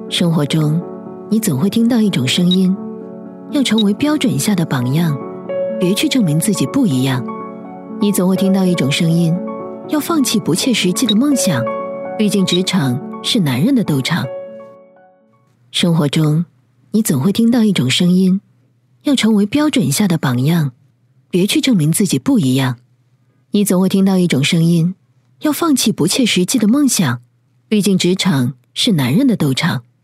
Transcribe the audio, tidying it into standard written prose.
生活中，你总会听到一种声音，要成为标准下的榜样，别去证明自己不一样。你总会听到一种声音，要放弃不切实际的梦想，毕竟职场是男人的斗场。生活中，你总会听到一种声音，要成为标准下的榜样，别去证明自己不一样。你总会听到一种声音，要放弃不切实际的梦想，毕竟职场是男人的斗场。